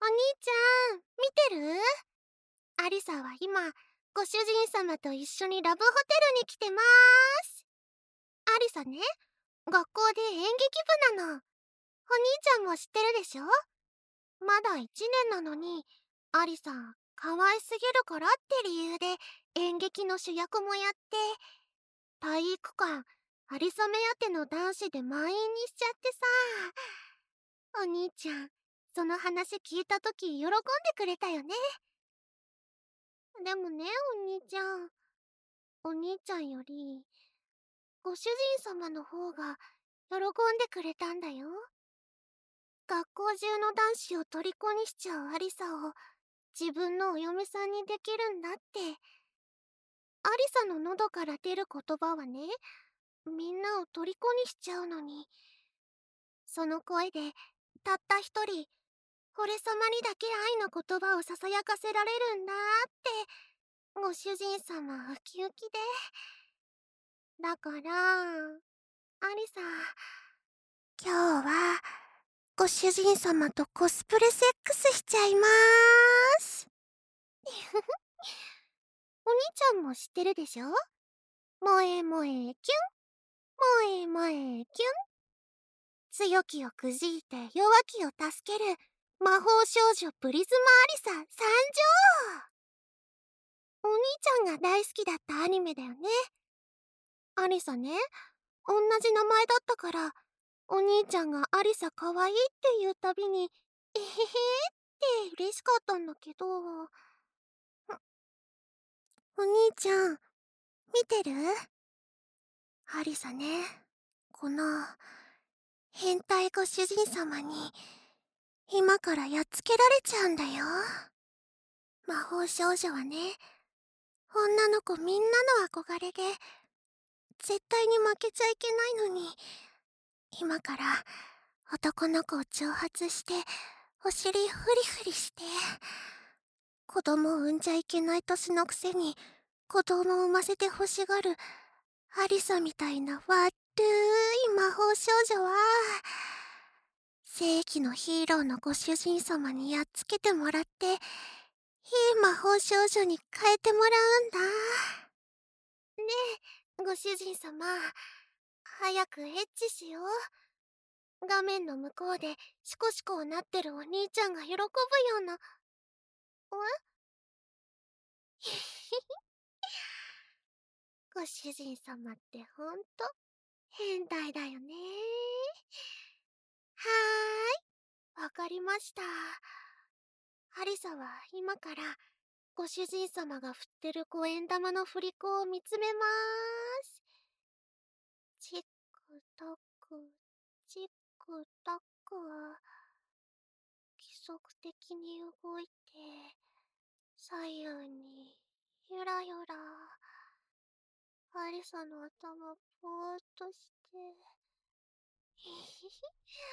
お兄ちゃん、見てる？アリサは今、ご主人様と一緒にラブホテルに来てまーす。アリサね、学校で演劇部なの。お兄ちゃんも知ってるでしょ？まだ1年なのに、アリサ、可愛すぎるからって理由で演劇の主役もやって、体育館、アリサ目当ての男子で満員にしちゃってさ。お兄ちゃん、その話聞いたとき喜んでくれたよね。でもね、お兄ちゃんより、ご主人様の方が喜んでくれたんだよ。学校中の男子を虜にしちゃうアリサを自分のお嫁さんにできるんだって。アリサの喉から出る言葉はね、みんなを虜にしちゃうのに、その声でたった一人、俺様にだけ愛の言葉をささやかせられるんだって、ご主人様ウキウキで。だから、アリサ、今日は、ご主人様とコスプレセックスしちゃいまーす。お兄ちゃんも知ってるでしょ？萌え萌えキュン、萌え萌えキュン。強気をくじいて弱気を助ける魔法少女プリズムアリサ参上。お兄ちゃんが大好きだったアニメだよね。アリサね、同じ名前だったから、お兄ちゃんがアリサかわいいって言うたびに、えへへって嬉しかったんだけど、お兄ちゃん、見てる？アリサね、この、変態ご主人様に、今からやっつけられちゃうんだよ。魔法少女はね、女の子みんなの憧れで、絶対に負けちゃいけないのに、今から男の子を挑発して、お尻フリフリして、子供を産んじゃいけない年のくせに、子供を産ませて欲しがる、アリサみたいな悪い魔法少女は、正義のヒーローのご主人様にやっつけてもらって、いい魔法少女に変えてもらうんだ。ねえ、ご主人様、早くエッチしよう。画面の向こうでシコシコなってるお兄ちゃんが喜ぶような。ご主人様ってほんと変態だよね。はーい、わかりました。ハリサは今からご主人様が振ってる五円玉の振り子を見つめまーす。チックタック、チックタック。規則的に動いて、左右にゆらゆら。アリサの頭ぼーっとして。ひひひ。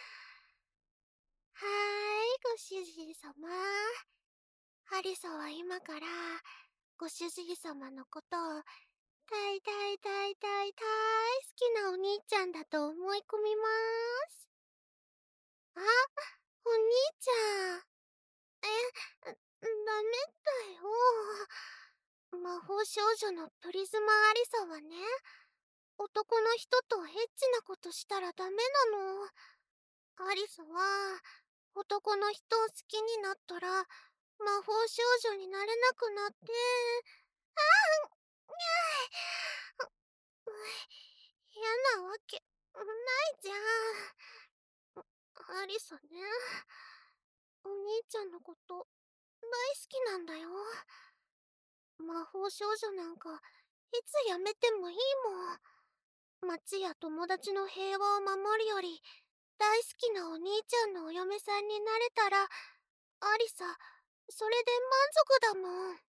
はーい、ご主人様。アリサは今からご主人様のことを大大大大大好きなお兄ちゃんだと思い込みまーす。あ、お兄ちゃん。ダメだよ。魔法少女のプリズマアリサはね、男の人とエッチなことしたらダメなの。アリサは、男の人を好きになったら、魔法少女になれなくなって、嫌なわけないじゃん。アリサね、お兄ちゃんのこと大好きなんだよ。魔法少女なんかいつやめてもいいもん。町や友達の平和を守るより大好きなお兄ちゃんのお嫁さんになれたら、アリサ、それで満足だもん。ね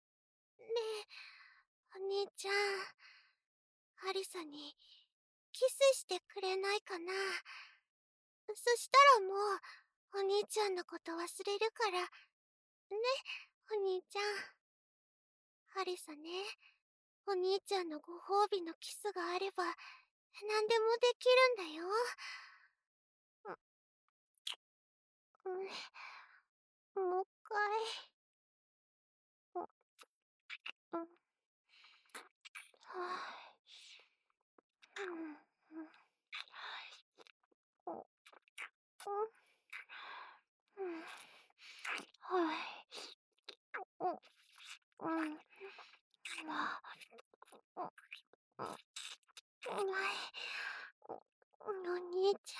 え、お兄ちゃん、アリサにキスしてくれないかな。そしたらもう、お兄ちゃんのこと忘れるから。ね、お兄ちゃん。アリサね、お兄ちゃんのご褒美のキスがあれば、何でもできるんだよ。うんうん。お兄ちゃ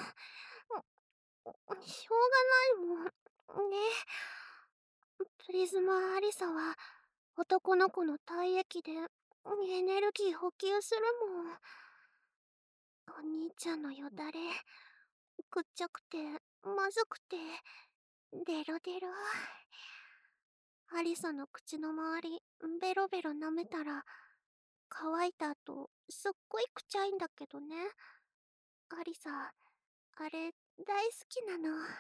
ん、しょうがないもん。ね。プリズマアリサは男の子の体液でエネルギー補給するもん。お兄ちゃんのよだれ、くっちゃくて、まずくて、デロデロ。アリサの口の周り、ベロベロ舐めたら、乾いた後、すっごいくちゃいんだけどね。アリサ、あれ、大好きなの。ね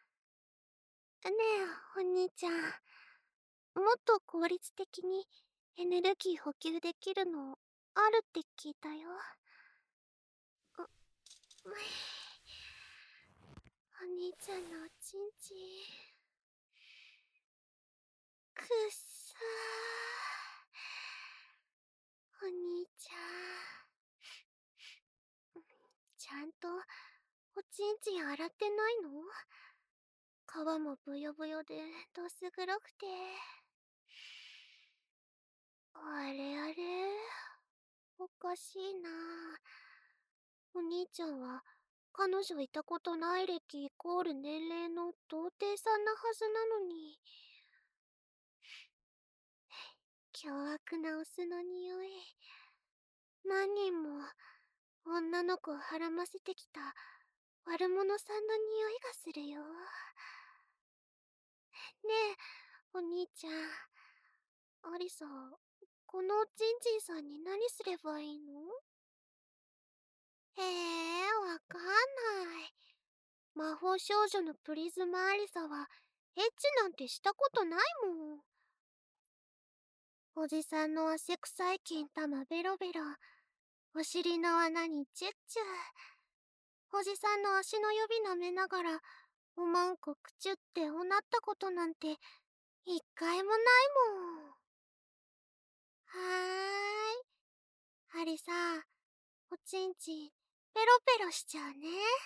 え、お兄ちゃん。もっと効率的にエネルギー補給できるのあるって聞いたよ。お兄ちゃんのおちんちん。くっさー。お兄ちゃん。ちゃんとおちんちん洗ってないの？皮もブヨブヨでどす黒くて。あれあれ、おかしいな。お兄ちゃんは彼女いたことない歴イコール年齢の童貞さんなはずなのに。凶悪なオスの匂い。何人も女の子をはらませてきた悪者さんの匂いがするよ。ねえ、お兄ちゃん。アリサ、このジンジンさんに何すればいいの？わかんない。魔法少女のプリズマアリサは、エッチなんてしたことないもん。おじさんの汗臭い金玉ベロベロ、お尻の穴にチュッチュ。おじさんの足の指舐めながら、おまんこくちゅっておなったことなんて、一回もないもん。アリサ、おちんちん、ペロペロしちゃうね。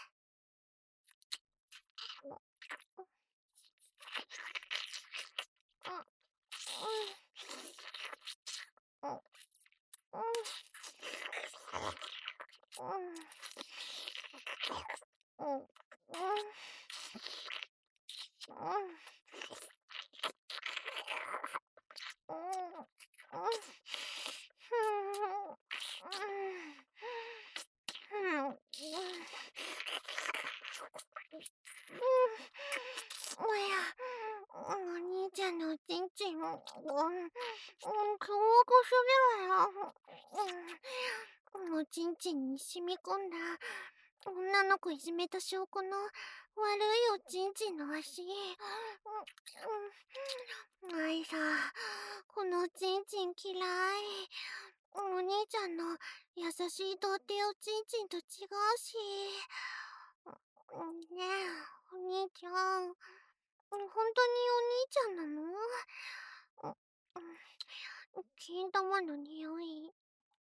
お兄ちゃんのおちんちん、顔がすぎるよ。おちんちんに染み込んだ女の子いじめた証拠の悪いおちんちんの足。アイさ、このおちんちん嫌い。お兄ちゃんの優しい童貞おちんちんと違うし。ねえ、お兄ちゃん。本当にお兄ちゃんなの？金玉の匂い。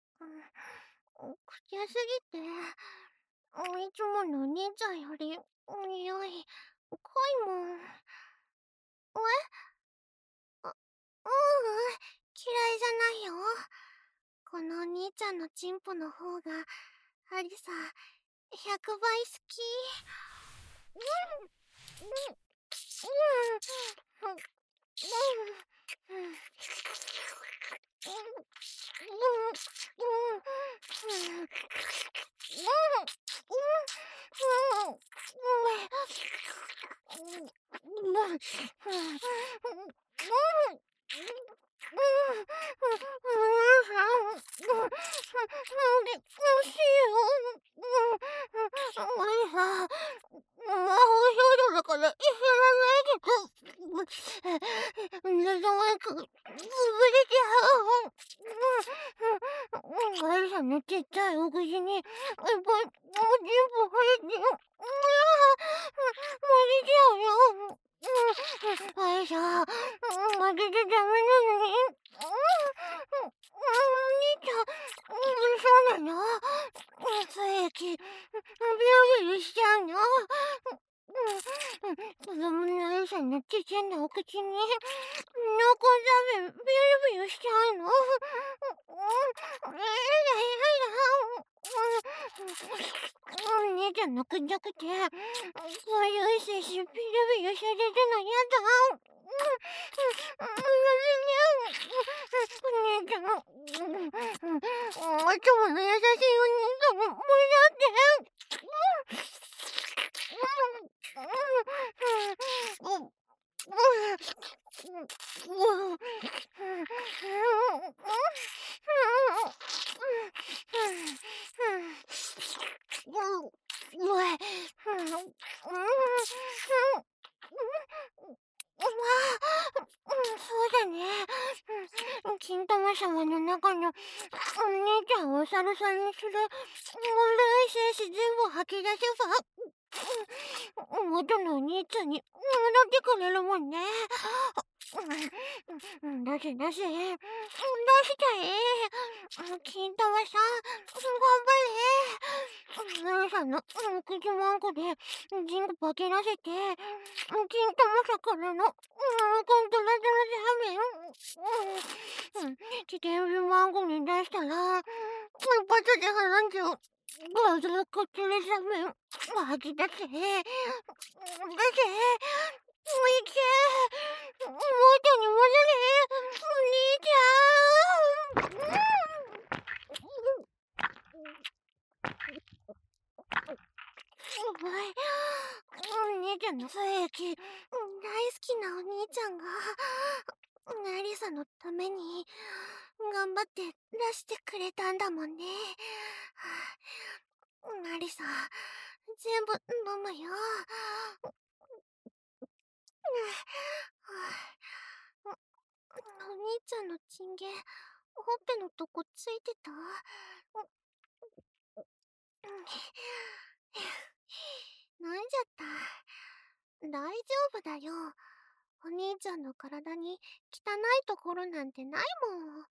くちゃすぎて、いつものお兄ちゃんより匂い濃いもん。嫌いじゃないよ。このお兄ちゃんのチンポの方がアリサ100倍好き。魔法少女だから知らないけど、なんとなく、潰れちゃう。アリさんのちっちゃいお口に、いっぱい、おちんぽ入って、漏れちゃうよ。アリさん、 あげてダメなのに。お兄ちゃん、そうなの？唾液、ビュービューしちゃうの？子供のエサのちっちゃなお口に、濃厚ザメ、ビュービューしちゃうの？お兄ちゃんのくんじゃくて、こういう精子ビュービューされるのやだ。お兄ちゃん、いつもの優しいお兄さんも戻って。そうだね。金玉様の中のお姉ちゃんをお猿さんにする悪い精子全部吐き出せば、元のお兄ちゃんに戻ってくれるもんね。出せ出せ。出したい。金玉さん、頑張れ。お猿さんの口まんこでジンコパケらせて、金玉魚のコントラドラザーメン。自転車マンゴに出したら、一発で話すガズルコトレザメン吐き出せ。出せ。もういけ。元に戻れ。お兄ちゃん。お兄ちゃんの唾液、大好きなお兄ちゃんが、アリサのために頑張って出してくれたんだもんね。アリサ、全部飲むよ。お兄ちゃんのチンゲ、ほっぺのとこついてた？飲んじゃった。大丈夫だよ。お兄ちゃんの体に汚いところなんてないもん。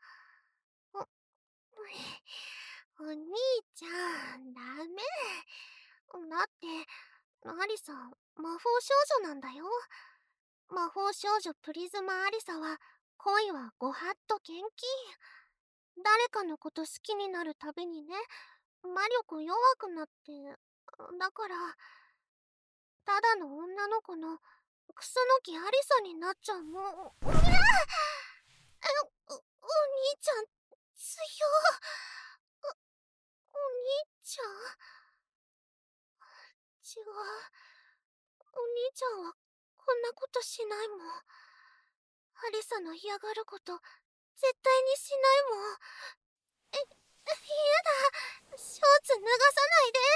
お兄ちゃん、ダメ。だって、アリサ、魔法少女なんだよ。魔法少女プリズマアリサは、恋はご法度厳禁。誰かのこと好きになるたびにね、魔力弱くなって、だから、ただの女の子のクスノキアリサになっちゃうもん。お兄ちゃん、強。お兄ちゃん違う。お兄ちゃんはこんなことしないもん。アリサの嫌がること絶対にしないもん。嫌だ。ショーツ脱がさないで。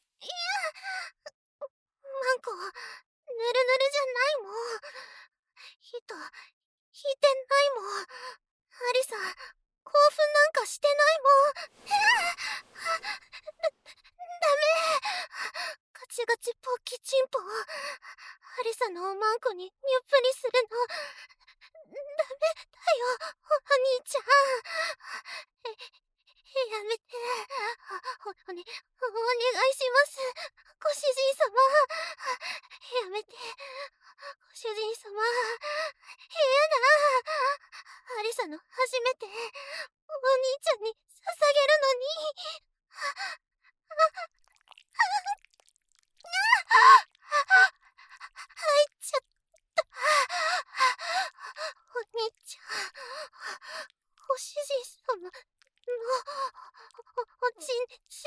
マンコ、ぬるぬるじゃないもん。引いてないもん。アリサ、興奮なんかしてないもん。ダメ。ガチガチポッキチンポ。アリサのおまんこにニュップリするの。ダメだよ、お兄ちゃん。やめて。お願いします。ご主人様。やめて。ご主人様。やだ。アリサの初めて、お兄ちゃんに捧げるのに。入っちゃった。お兄ちゃん、ご主人様のおちんち、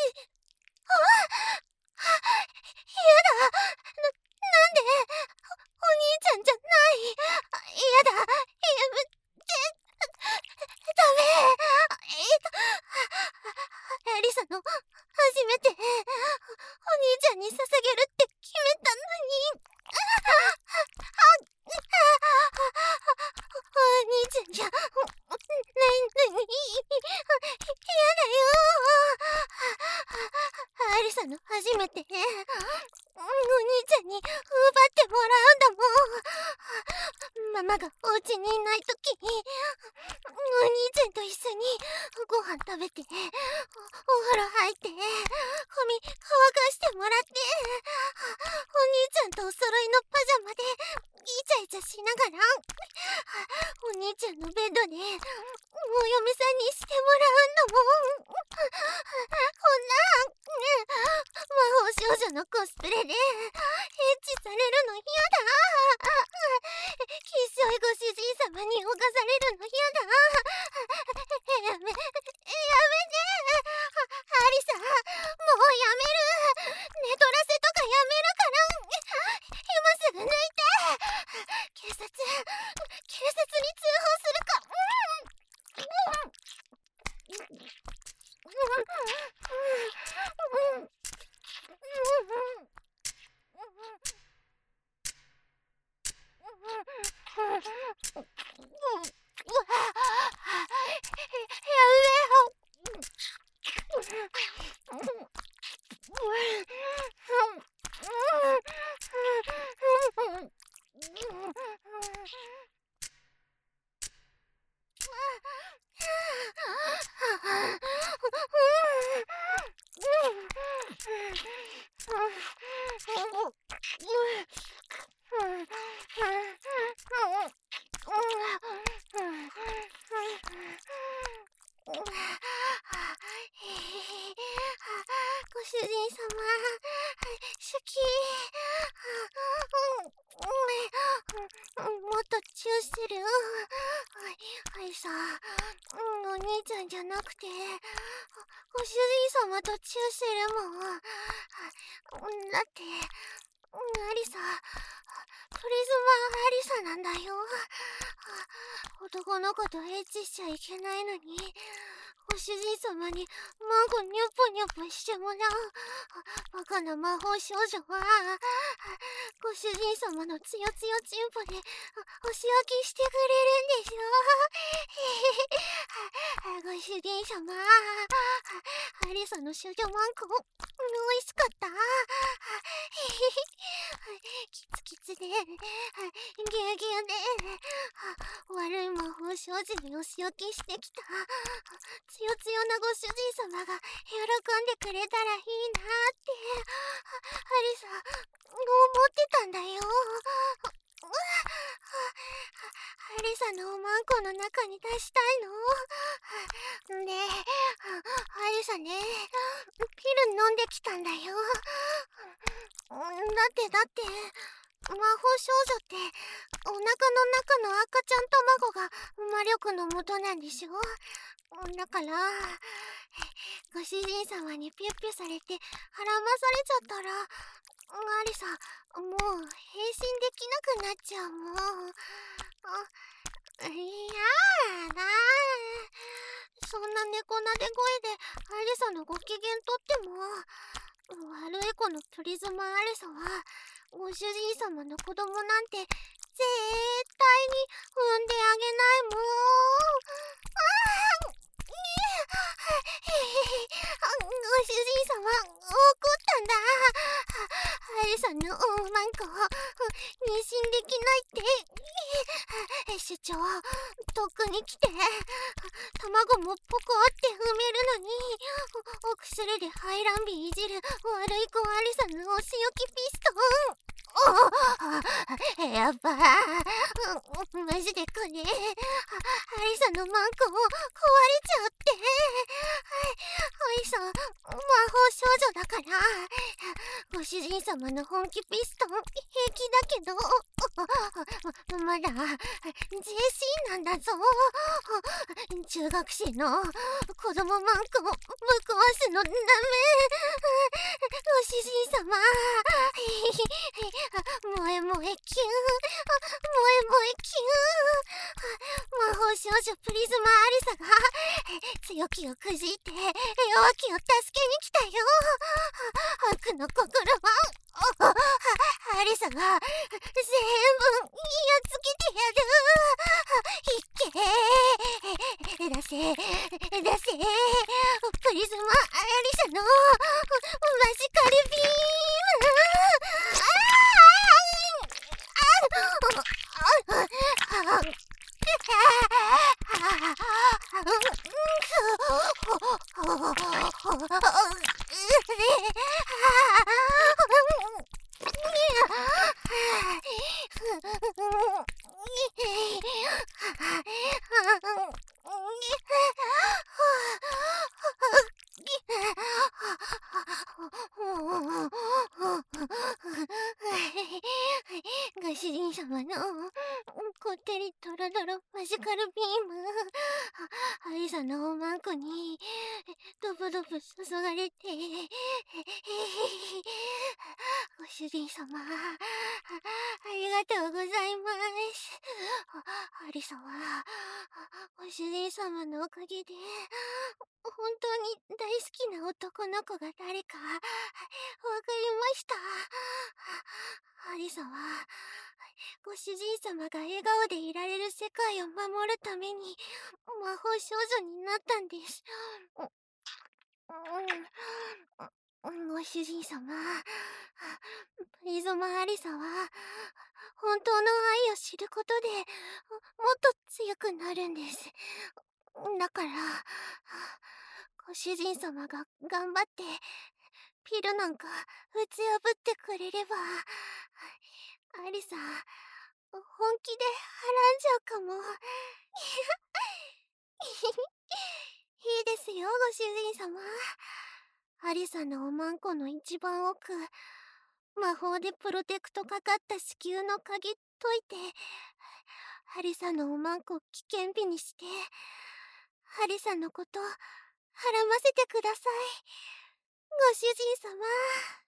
やだ。なんでお兄ちゃんじゃない。やだ。やめて。ダメ。アリサの初めて。 ママがお家にいないとき、お兄ちゃんと一緒にご飯食べて、お風呂入って、髪乾かしてもらって、お兄ちゃんとお揃いのパジャマでイチャイチャしながら、お兄ちゃんのベッドでお嫁さんにしてもらうんだもん。こんな魔法少女のコスプレでエッチされるの嫌だ。きっしょいご主人様に侵されるの嫌だ。やめて。アリサ、もうやめる。寝取らせとかやめるから。今すぐ抜いて。警察に通報するか。ご主人様、シュキもっとチューしてる。アリサ、お兄ちゃんじゃなくてご主人様とチューしてるもん。だってアリサ、プリズマアリサなんだよ。男の子とエッチしちゃいけないのに、ご主人様に孫ニョポニョポしてもらうバカな魔法少女は、ご主人様のつよつよチンポでお仕置きしてくれるんでしょ。ご主人様、アリサの少女マンコ美味しかった。キツキツでギュギュで悪い魔法少女にお仕置きしてきたつよつよなご主人様が喜んでくれたらいいなってアリサ思ってたんだよ。アリサのおまんこの中に出したいの。で、アリサね、ピル飲んできたんだよ。だって、魔法少女ってお腹の中の赤ちゃん卵が魔力の元なんでしょ。だからご主人様にピュッピュされて孕まされちゃったらアリサもう変身できなくなっちゃうもん。いやだ、そんな猫なで声でアリサのご機嫌とっても悪い子のプリズマアリサはご主人様の子供なんて絶対に産んであげないもん。ご主人様怒ったんだ。アリサのおまんこ妊娠できないって主張とっくに来て卵もポコって踏めるのにお薬で排卵日いじる悪い子アリサのお仕置きピストン。やばマジでこれアリサのマンコ壊れちゃうって。アリサ魔法少女だからご主人様の本気ピストン平気だけどまだ JC なんだぞ。中学生の子供マンコぶっ壊すのダメ。ご主人様萌え萌えキュン萌え萌えキュン。魔法少女プリズマアリサが強気をくじいて弱気を助けに来たよ。悪の心はアリサが全部やっつけてやる。いっけ出せプリズマアリサのマジカルビーム。 様のこってりとろどろマジカルビーム、アリサのおまんこにドブドブ注がれて、ご主人様、ありがとうございます。アリサはご主人様のおかげで本当に大好きな男の子が誰かわかりました。アリサはご主人様が笑顔でいられる世界を守るために魔法少女になったんです。ご主人様、プリズマアリサは本当の愛を知ることでもっと強くなるんです。だからご主人様が頑張ってピルなんか打ち破ってくれればアリサ本気ではらんじゃうかも。いいですよ、ご主人様。アリサのおまんこの一番奥、魔法でプロテクトかかった子宮の鍵解いて、アリサのおまんこ危険日にして、アリサのこと、はらませてください。ご主人様。